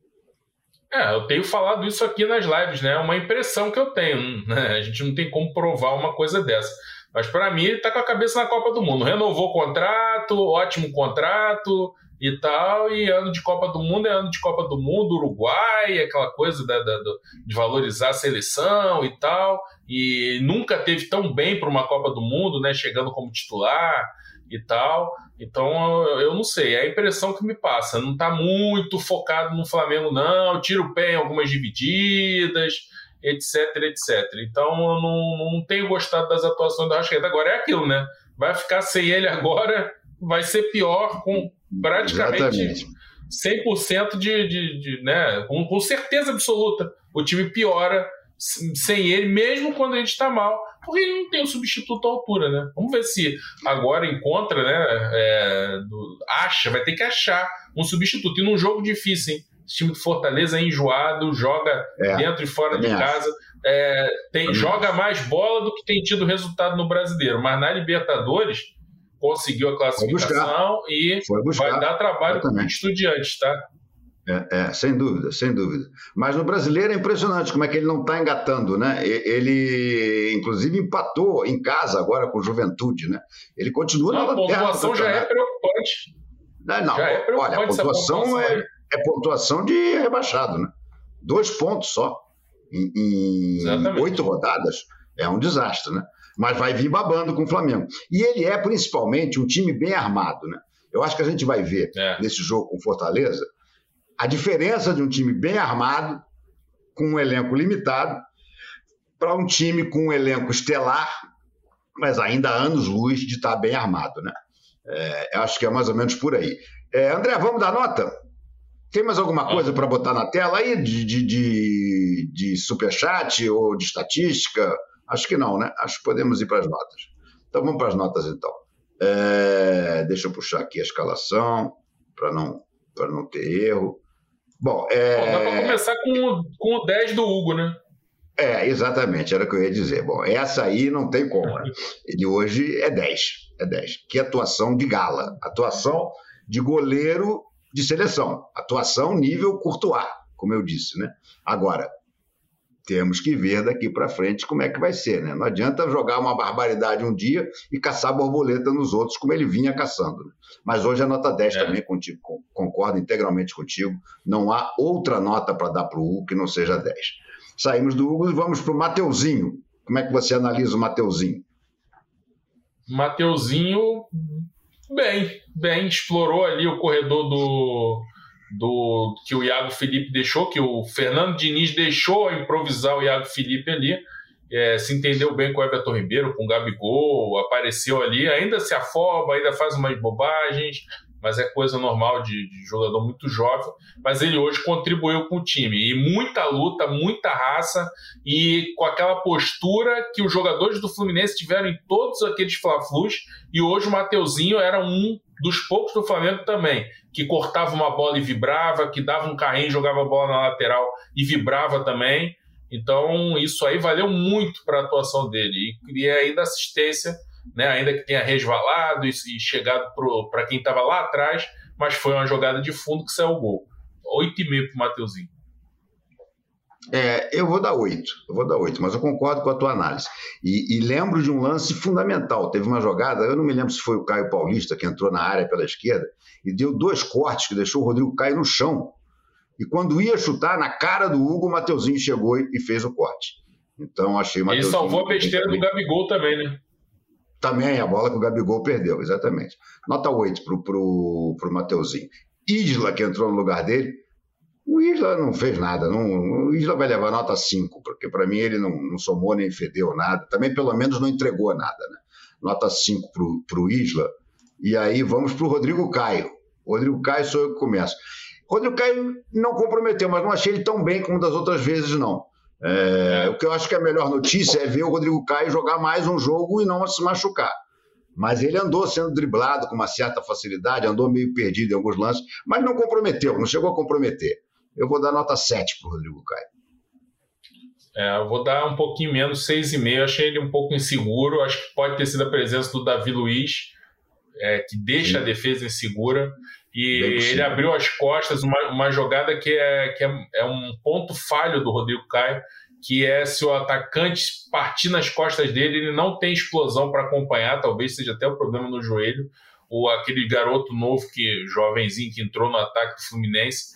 Eu tenho falado isso aqui nas lives, né? É uma impressão que eu tenho, né? A gente não tem como provar uma coisa dessa. Mas para mim, ele está com a cabeça na Copa do Mundo. Renovou o contrato, ótimo contrato e tal, e ano de Copa do Mundo é ano de Copa do Mundo, Uruguai, aquela coisa de valorizar a seleção e tal, e nunca teve tão bem para uma Copa do Mundo, né, chegando como titular e tal. Então eu não sei, é a impressão que me passa, não está muito focado no Flamengo não, tira o pé em algumas divididas, etc. Então eu não tenho gostado das atuações do Arrascaeta. Agora é aquilo, né, vai ficar sem ele agora, vai ser pior, com praticamente 100% né, com certeza absoluta. O time piora sem ele, mesmo quando a gente está mal, porque ele não tem um substituto à altura, né? Vamos ver se agora encontra, né? Vai ter que achar um substituto. E num jogo difícil, hein? Esse time do Fortaleza é enjoado, joga dentro e fora de casa, joga mais bola do que tem tido resultado no Brasileiro, mas na Libertadores conseguiu a classificação e vai dar trabalho para o Estudiantes, tá? Sem dúvida, sem dúvida. Mas no brasileiro é impressionante como é que ele não está engatando, né? Ele, inclusive, empatou em casa agora com o Juventude, né? Ele continua na lanterna. A pontuação já é preocupante. Não, olha, a pontuação é pontuação de rebaixado, né? 2 pontos só em 8 rodadas. É um desastre, né? Mas vai vir babando com o Flamengo. E ele é, principalmente, um time bem armado, né? Eu acho que a gente vai ver nesse jogo com Fortaleza a diferença de um time bem armado, com um elenco limitado, para um time com um elenco estelar, mas ainda anos-luz de estar bem armado, né? Eu acho que é mais ou menos por aí. André, vamos dar nota? Tem mais alguma coisa para botar na tela aí de superchat ou de estatística? Acho que não, né? Acho que podemos ir para as notas. Então vamos para as notas, então. Deixa eu puxar aqui a escalação para não ter erro. Bom, dá para começar com o 10 do Hugo, né? Exatamente, era o que eu ia dizer. Bom, essa aí não tem como, né? Ele hoje é 10. Que atuação de gala. Atuação de goleiro de seleção. Atuação nível Courtois, como eu disse, né? Agora, temos que ver daqui para frente como é que vai ser, né? Não adianta jogar uma barbaridade um dia e caçar borboleta nos outros, como ele vinha caçando. Né? Mas hoje a nota 10 também contigo, concordo integralmente contigo. Não há outra nota para dar para o Hugo que não seja 10. Saímos do Hugo e vamos para o Mateuzinho. Como é que você analisa o Mateuzinho? Mateuzinho, bem, explorou ali o corredor que o Iago Felipe deixou, que o Fernando Diniz deixou improvisar o Iago Felipe ali, se entendeu bem com o Everton Ribeiro, com o Gabigol, apareceu ali, ainda se afoba, ainda faz umas bobagens, mas é coisa normal de jogador muito jovem, mas ele hoje contribuiu com o time, e muita luta, muita raça, e com aquela postura que os jogadores do Fluminense tiveram em todos aqueles Fla-Flus, e hoje o Mateuzinho era um dos poucos do Flamengo também, que cortava uma bola e vibrava, que dava um carrinho, jogava a bola na lateral e vibrava também. Então isso aí valeu muito para a atuação dele, e ainda assistência, né, ainda que tenha resvalado e chegado para quem estava lá atrás, mas foi uma jogada de fundo que saiu o gol. 8,5 para o Mateuzinho. Eu vou dar 8, mas eu concordo com a tua análise. E lembro de um lance fundamental. Teve uma jogada, eu não me lembro se foi o Caio Paulista que entrou na área pela esquerda e deu 2 cortes que deixou o Rodrigo Caio no chão. E quando ia chutar, na cara do Hugo, o Mateuzinho chegou e fez o corte. Então achei o Mateuzinho... Ele salvou a besteira do Gabigol também, né? Também a bola que o Gabigol perdeu, exatamente. Nota 8 pro Mateuzinho. Isla, que entrou no lugar dele, o Isla não fez nada. O Isla vai levar nota 5, porque para mim ele não somou nem fedeu nada. Também, pelo menos, não entregou nada. Né? Nota 5 pro Isla. E aí vamos pro Rodrigo Caio. Rodrigo Caio sou eu que começo. Rodrigo Caio não comprometeu, mas não achei ele tão bem como das outras vezes, não. O que eu acho que a melhor notícia é ver o Rodrigo Caio jogar mais um jogo e não se machucar. Mas ele andou sendo driblado com uma certa facilidade, andou meio perdido em alguns lances, mas não comprometeu, não chegou a comprometer. Eu vou dar nota 7 para o Rodrigo Caio. Eu vou dar um pouquinho menos, 6,5. Achei ele um pouco inseguro. Acho que pode ter sido a presença do Davi Luiz, que deixa a defesa insegura. E ele abriu as costas, uma jogada que é um ponto falho do Rodrigo Caio, que é se o atacante partir nas costas dele, ele não tem explosão para acompanhar, talvez seja até o problema no joelho. Ou aquele garoto novo, jovenzinho, que entrou no ataque do Fluminense,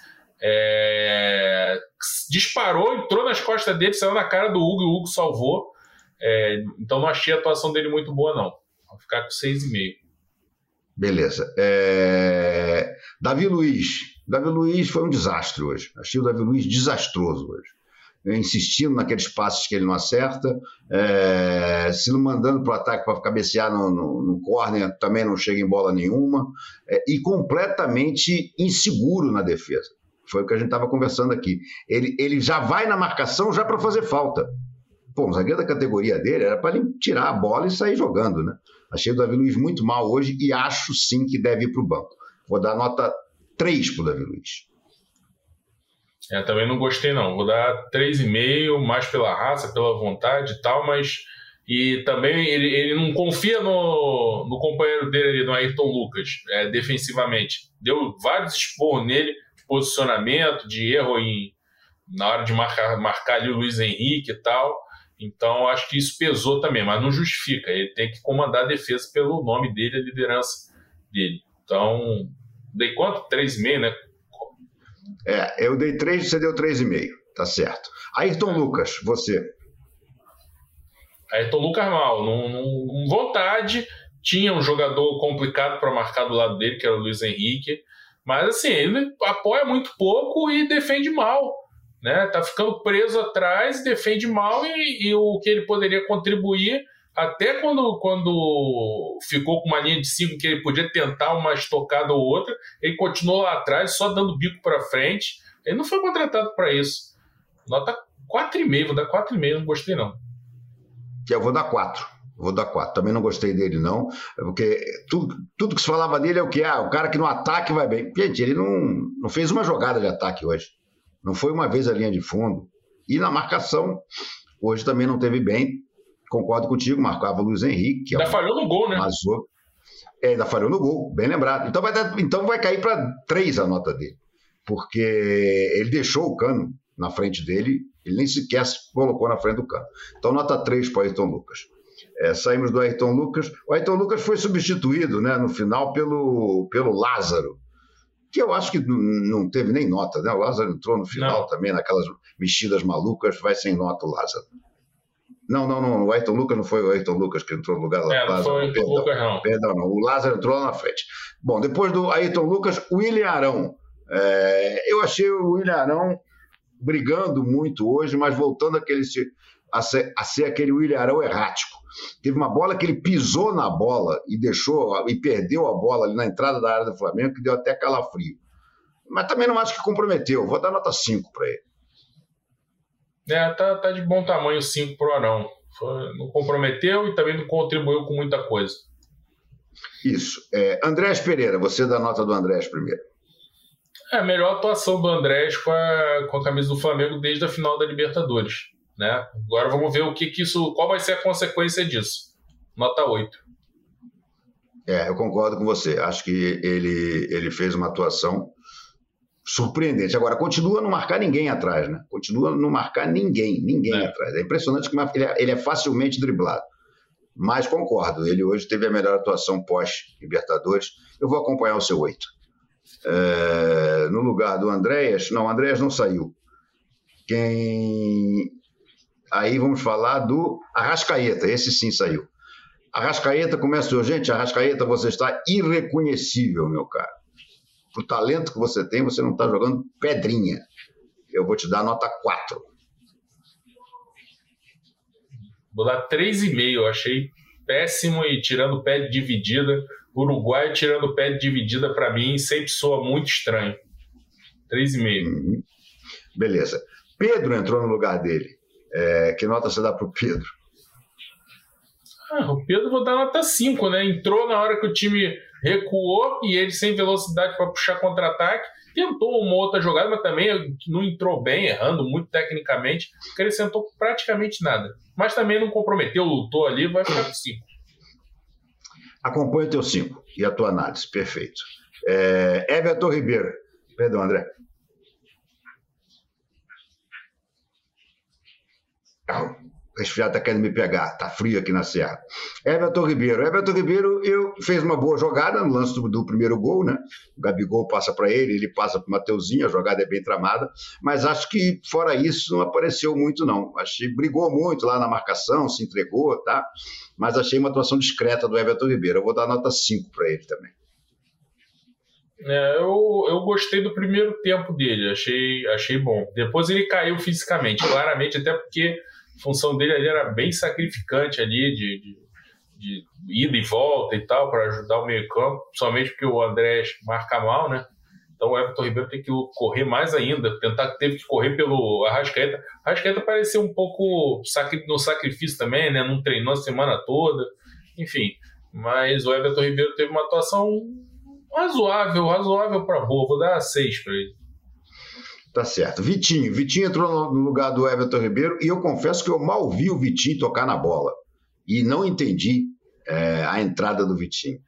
disparou, entrou nas costas dele, saiu na cara do Hugo e o Hugo salvou. Então não achei a atuação dele muito boa, não. Vou ficar com 6,5. Beleza. Davi Luiz foi um desastre hoje. Achei o Davi Luiz desastroso hoje. Insistindo naqueles passes que ele não acerta, se não mandando para o ataque para cabecear no córner, também não chega em bola nenhuma, e completamente inseguro na defesa. Foi o que a gente estava conversando aqui. Ele já vai na marcação já para fazer falta. Pô, um zagueiro da categoria dele era para ele tirar a bola e sair jogando, né? Achei o Davi Luiz muito mal hoje e acho sim que deve ir para o banco. Vou dar nota 3 para o Davi Luiz. Também não gostei, não. Vou dar 3,5, mais pela raça, pela vontade e tal, mas... E também ele não confia no companheiro dele ali, no Ayrton Lucas, defensivamente. Deu vários esporros nele, posicionamento, de erro na hora de marcar ali o Luiz Henrique e tal. Então, acho que isso pesou também, mas não justifica. Ele tem que comandar a defesa pelo nome dele, a liderança dele. Então, dei quanto? 3,5, né? Eu dei 3, você deu 3,5. Tá certo. Ayrton Lucas, você. Ayrton Lucas mal. Não vontade. Tinha um jogador complicado para marcar do lado dele, que era o Luiz Henrique. Mas, assim, ele apoia muito pouco e defende mal. Né? Tá ficando preso atrás, defende mal e o que ele poderia contribuir, até quando ficou com uma linha de 5 que ele podia tentar uma estocada ou outra, ele continuou lá atrás, só dando bico para frente. Ele não foi contratado para isso. Nota 4,5, vou dar 4,5, não gostei não. Eu vou dar 4. Também não gostei dele, não, porque tudo que se falava dele é o que? O cara que no ataque vai bem. Gente, ele não fez uma jogada de ataque hoje. Não foi uma vez a linha de fundo. E na marcação, hoje também não teve bem. Concordo contigo, marcava o Luiz Henrique. Ainda falhou no gol, né? Ainda falhou no gol, bem lembrado. Então vai cair para 3 a nota dele. Porque ele deixou o Cano na frente dele, ele nem sequer se colocou na frente do Cano. Então nota 3 para o Ayrton Lucas. Saímos do Ayrton Lucas. O Ayrton Lucas foi substituído, né, no final pelo Lázaro, que eu acho que não teve nem nota, né? O Lázaro entrou no final também, naquelas mexidas malucas, vai sem nota o Lázaro. Não, o Ayrton Lucas não foi o Ayrton Lucas que entrou no lugar lá. Não foi o Ayrton Lucas, não. Perdão, não. O Lázaro entrou lá na frente. Bom, depois do Ayrton Lucas, o William Arão. Eu achei o William Arão brigando muito hoje, mas voltando a ser aquele William Arão errático. Teve uma bola que ele pisou na bola e perdeu a bola ali na entrada da área do Flamengo, que deu até calafrio. Mas também não acho que comprometeu. Vou dar nota 5 para ele. Tá de bom tamanho 5 pro Arão. Não comprometeu e também não contribuiu com muita coisa. Isso. Andrés Pereira, você dá nota do Andrés primeiro. A melhor atuação do Andrés com a camisa do Flamengo desde a final da Libertadores. Né? Agora vamos ver qual vai ser a consequência disso. Nota 8. Eu concordo com você. Acho que ele fez uma atuação surpreendente. Agora, continua a não marcar ninguém atrás, né? Continua a não marcar ninguém atrás. É impressionante que ele é facilmente driblado. Mas concordo, ele hoje teve a melhor atuação pós-Libertadores. Eu vou acompanhar o seu 8. No lugar do Andréas, não, o Andréas não saiu. Aí vamos falar do Arrascaeta, esse sim saiu. Arrascaeta começa, gente, Arrascaeta, você está irreconhecível, meu caro. Pro talento que você tem, você não está jogando pedrinha. Eu vou te dar nota 4. Vou dar 3,5, eu achei péssimo e tirando pé de dividida. Uruguai tirando pé de dividida para mim sempre soa muito estranho. 3,5. Beleza. Pedro entrou no lugar dele. Que nota você dá para o Pedro? O Pedro vou dar nota 5, né? Entrou na hora que o time recuou e ele sem velocidade para puxar contra-ataque. Tentou uma outra jogada, mas também não entrou bem, errando muito tecnicamente. Acrescentou praticamente nada. Mas também não comprometeu, lutou ali, vai ficar com 5. Acompanha o teu 5 e a tua análise. Perfeito. Everton Ribeiro. Perdão, André. O resfriado está querendo me pegar, está frio aqui na Serra. Everton Ribeiro fez uma boa jogada no lance do primeiro gol, né? O Gabigol passa para ele passa para o Mateuzinho, a jogada é bem tramada, mas acho que fora isso não apareceu muito não. Brigou muito lá na marcação, se entregou, tá? Mas achei uma atuação discreta do Everton Ribeiro. Eu vou dar nota 5 para ele também. Eu gostei do primeiro tempo dele, achei bom. Depois ele caiu fisicamente, claramente, até porque a função dele ali era bem sacrificante ali, de ida e volta e tal, para ajudar o meio campo, somente porque o Andrés marca mal, né? Então o Everton Ribeiro tem que correr mais ainda, teve que correr pelo Arrascaeta. Arrascaeta pareceu um pouco no sacrifício também, né? Não treinou a semana toda, enfim. Mas o Everton Ribeiro teve uma atuação razoável para boa, vou dar 6 para ele. Tá certo. Vitinho entrou no lugar do Everton Ribeiro e eu confesso que eu mal vi o Vitinho tocar na bola e não entendi a entrada do Vitinho.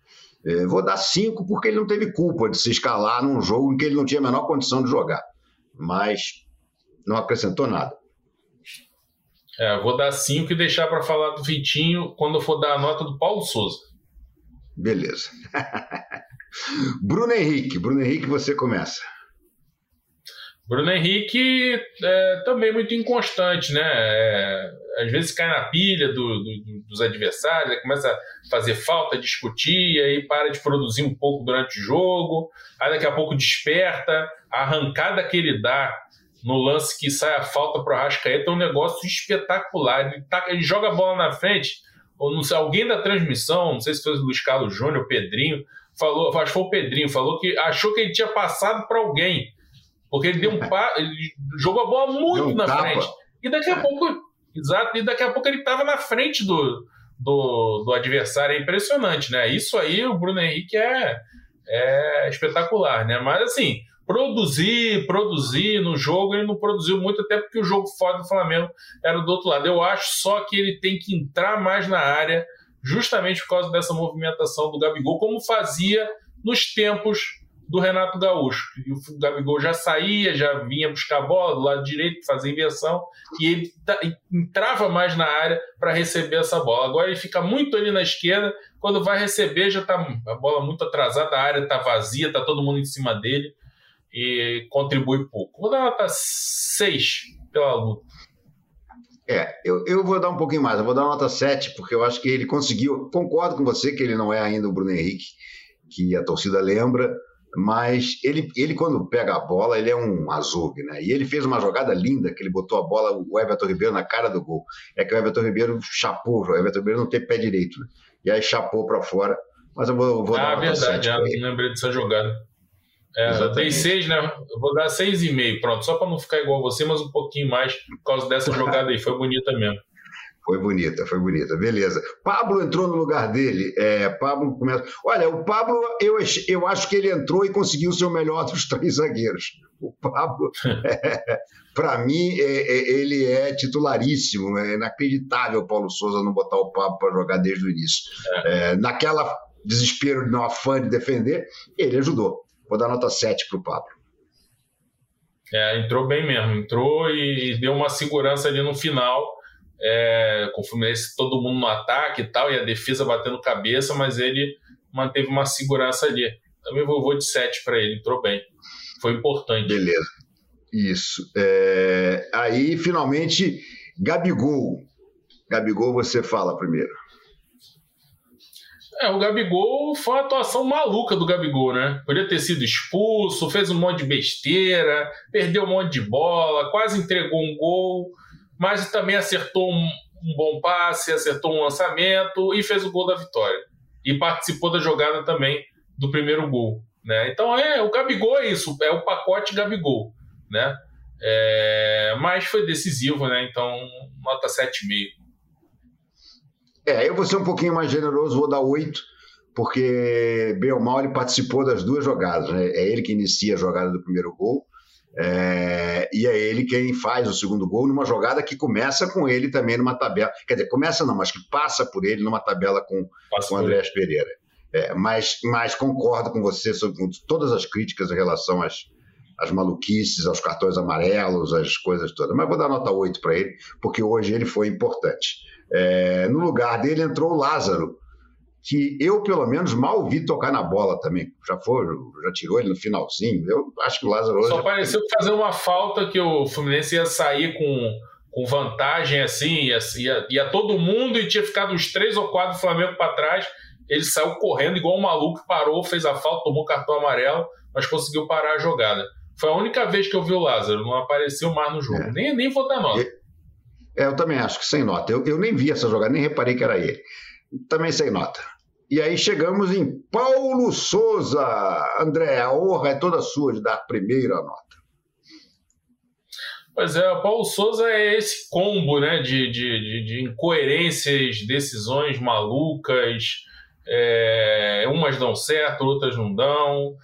Vou dar 5 porque ele não teve culpa de se escalar num jogo em que ele não tinha a menor condição de jogar. Mas não acrescentou nada. Vou dar 5 e deixar para falar do Vitinho quando eu for dar a nota do Paulo Souza. Beleza. Bruno Henrique, você começa. Bruno Henrique também muito inconstante, né? Às vezes cai na pilha dos adversários, começa a fazer falta, discutir, aí para de produzir um pouco durante o jogo, aí daqui a pouco desperta, a arrancada que ele dá no lance que sai a falta para o Arrascaeta é um negócio espetacular. Ele joga a bola na frente, ou não sei, alguém da transmissão, não sei se foi o Luiz Carlos Júnior, o Pedrinho, acho que foi o Pedrinho, falou que achou que ele tinha passado para alguém, porque ele ele jogou a bola muito na frente. E daqui a pouco, exato, e daqui a pouco ele estava na frente do adversário. É impressionante, né? Isso aí, o Bruno Henrique é espetacular, né? Mas assim, produzir no jogo, ele não produziu muito, até porque o jogo fora do Flamengo era do outro lado. Eu acho só que ele tem que entrar mais na área, justamente por causa dessa movimentação do Gabigol, como fazia nos tempos do Renato Gaúcho. O Gabigol já saía, já vinha buscar a bola do lado direito, fazer inversão, e ele entrava mais na área para receber essa bola. Agora ele fica muito ali na esquerda, quando vai receber já está a bola muito atrasada, a área está vazia, está todo mundo em cima dele, e contribui pouco. Vou dar nota 6 pela luta. Eu vou dar um pouquinho mais, eu vou dar nota 7, porque eu acho que ele conseguiu, concordo com você que ele não é ainda o Bruno Henrique, que a torcida lembra, mas ele quando pega a bola, ele é um azougue, né? E ele fez uma jogada linda, que ele botou a bola, o Everton Ribeiro, na cara do gol. É que o Everton Ribeiro chapou, o Everton Ribeiro não tem pé direito, né? E aí chapou para fora, mas eu vou dar uma nota 7. Eu lembrei dessa jogada. Eu dei 6, né? Eu vou dar 6,5, pronto, só para não ficar igual a você, mas um pouquinho mais por causa dessa jogada aí, foi bonita mesmo. Foi bonita, beleza. Pablo entrou no lugar dele. Pablo começa. Olha, o Pablo, eu acho que ele entrou e conseguiu ser o melhor dos 3 zagueiros. O Pablo, para mim, ele é titularíssimo. É inacreditável o Paulo Souza não botar o Pablo para jogar desde o início. Naquela desespero, no afã de defender, ele ajudou. Vou dar nota 7 para o Pablo. Entrou bem mesmo. Entrou e deu uma segurança ali no final. Com o Fluminense, todo mundo no ataque e tal, e a defesa batendo cabeça, mas ele manteve uma segurança ali. Também vou de 7 para ele, entrou bem. Foi importante. Beleza. Isso. Aí, finalmente, Gabigol. Gabigol, você fala primeiro. O Gabigol foi uma atuação maluca do Gabigol, né? Podia ter sido expulso, fez um monte de besteira, perdeu um monte de bola, quase entregou um gol, mas também acertou um bom passe, acertou um lançamento e fez o gol da vitória. E participou da jogada também do primeiro gol, né? Então, o Gabigol é isso, é o pacote Gabigol, né? Mas foi decisivo, né? Então, nota 7,5. Eu vou ser um pouquinho mais generoso, vou dar 8, porque, bem ou mal, ele participou das 2 jogadas, né? É ele que inicia a jogada do primeiro gol, e é ele quem faz o segundo gol numa jogada que começa com ele também numa tabela. Quer dizer, começa não, mas que passa por ele numa tabela com o Andrés Pereira. Mas concordo com você sobre todas as críticas em relação às maluquices, aos cartões amarelos, às coisas todas. Mas vou dar nota 8 para ele, porque hoje ele foi importante. No lugar dele entrou o Lázaro, que eu, pelo menos, mal vi tocar na bola também. Já tirou ele no finalzinho. Eu acho que o Lázaro... Só pareceu fazer uma falta que o Fluminense ia sair com vantagem, assim, ia todo mundo e tinha ficado uns 3 ou 4 do Flamengo para trás. Ele saiu correndo igual um maluco, parou, fez a falta, tomou cartão amarelo, mas conseguiu parar a jogada. Foi a única vez que eu vi o Lázaro, não apareceu mais no jogo. Nem vou dar nota. Eu também acho que sem nota. Eu nem vi essa jogada, nem reparei que era ele. Também sem nota. E aí chegamos em Paulo Souza. André, a honra é toda sua de dar a primeira nota. Pois o Paulo Souza é esse combo, né, de incoerências, decisões malucas. Umas dão certo, outras não dão.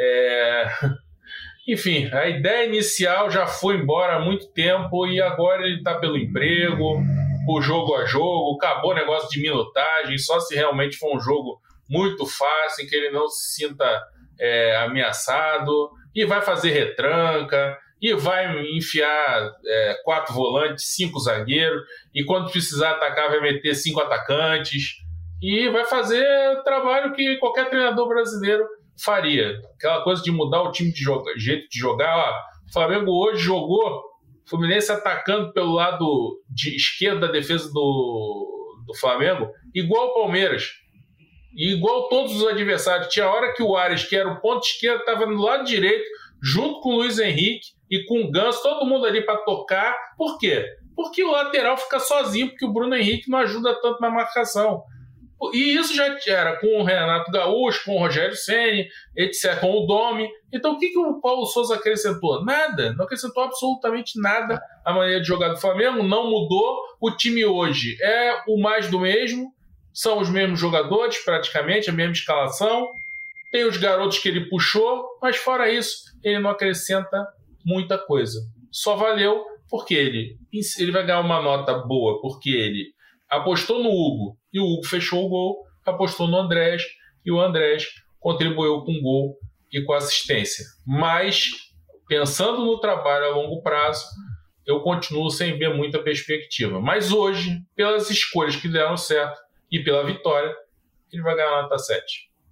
Enfim, a ideia inicial já foi embora há muito tempo e agora ele está pelo emprego, por jogo a jogo, acabou o negócio de minutagem, só se realmente for um jogo muito fácil, em que ele não se sinta ameaçado, e vai fazer retranca, e vai enfiar 4 volantes, 5 zagueiros, e quando precisar atacar vai meter 5 atacantes, e vai fazer trabalho que qualquer treinador brasileiro faria. Aquela coisa de mudar o time de jeito de jogar. Ó, o Flamengo hoje jogou o Fluminense atacando pelo lado de esquerdo da defesa do Flamengo, igual o Palmeiras. E igual todos os adversários. Tinha hora que o Ares, que era o ponto esquerdo, estava no lado direito, junto com o Luiz Henrique e com o Ganso, todo mundo ali para tocar. Por quê? Porque o lateral fica sozinho, porque o Bruno Henrique não ajuda tanto na marcação. E isso já era com o Renato Gaúcho, com o Rogério Ceni, etc., com o Domi. Então o que o Paulo Souza acrescentou? Nada, não acrescentou absolutamente nada à maneira de jogar do Flamengo, não mudou. O time hoje é o mais do mesmo, são os mesmos jogadores praticamente, a mesma escalação, tem os garotos que ele puxou, mas fora isso, ele não acrescenta muita coisa. Só valeu porque ele vai ganhar uma nota boa, porque ele apostou no Hugo, e o Hugo fechou o gol, apostou no Andrés, e o Andrés contribuiu com o gol e com a assistência. Mas, pensando no trabalho a longo prazo, eu continuo sem ver muita perspectiva. Mas hoje, pelas escolhas que deram certo e pela vitória, ele vai ganhar a nota 7.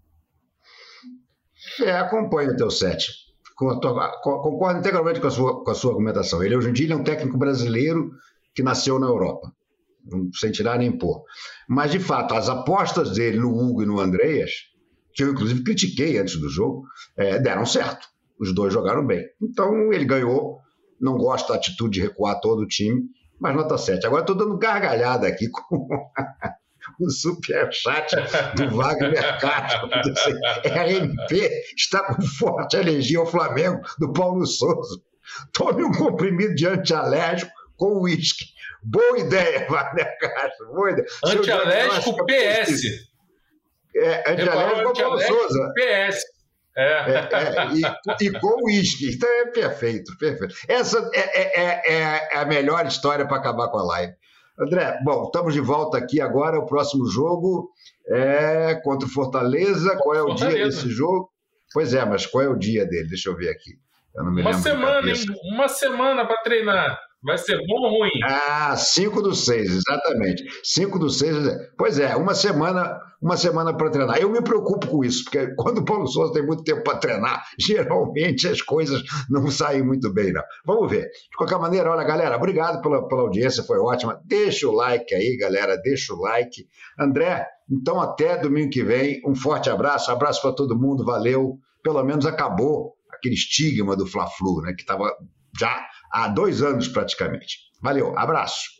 Acompanho o teu 7. Concordo integralmente com a sua argumentação. Ele hoje em dia é um técnico brasileiro que nasceu na Europa, sem tirar nem pôr. Mas, de fato, as apostas dele no Hugo e no Andreas, que eu inclusive critiquei antes do jogo, deram certo. Os dois jogaram bem. Então, ele ganhou. Não gosto da atitude de recuar todo o time, mas nota 7. Agora estou dando gargalhada aqui com o superchat do Wagner Castro. RMP está com forte alergia ao Flamengo, do Paulo Souza. Tome um comprimido de antialérgico com uísque. Boa ideia, Wagner Castro. Boa ideia. Antialérgico PS. Antialérgico com Paulo Souza. PS. E com uísque. Então é perfeito. Essa é a melhor história para acabar com a live. André, bom, estamos de volta aqui agora. O próximo jogo é contra o Fortaleza. Qual é o dia desse jogo? Pois é, mas qual é o dia dele? Deixa eu ver aqui. Eu não me lembro. Uma semana para treinar. Vai ser bom ou ruim? 5/6, exatamente. 5/6. Pois é, uma semana para treinar. Eu me preocupo com isso, porque quando o Paulo Souza tem muito tempo para treinar, geralmente as coisas não saem muito bem, não. Vamos ver. De qualquer maneira, olha, galera, obrigado pela audiência, foi ótima. Deixa o like aí, galera, deixa o like. André, então até domingo que vem. Um forte abraço para todo mundo, valeu. Pelo menos acabou aquele estigma do Fla-Flu, né, que estava já há 2 anos praticamente. Valeu, abraço.